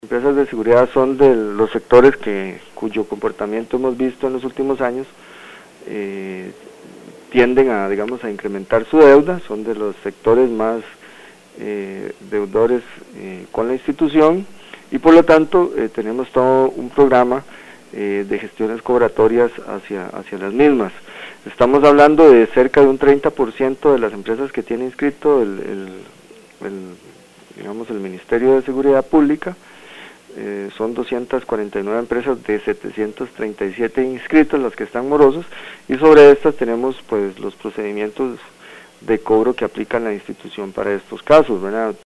Empresas de seguridad son de los sectores cuyo comportamiento hemos visto en los últimos años, tienden a, digamos, a incrementar su deuda, son de los sectores más deudores con la institución, y por lo tanto tenemos todo un programa de gestiones cobratorias hacia las mismas. Estamos hablando de cerca de un 30% de las empresas que tiene inscrito digamos, el Ministerio de Seguridad Pública. Son 249 empresas de 737 inscritas las que están morosos, y sobre estas tenemos pues los procedimientos de cobro que aplica la institución para estos casos, ¿verdad?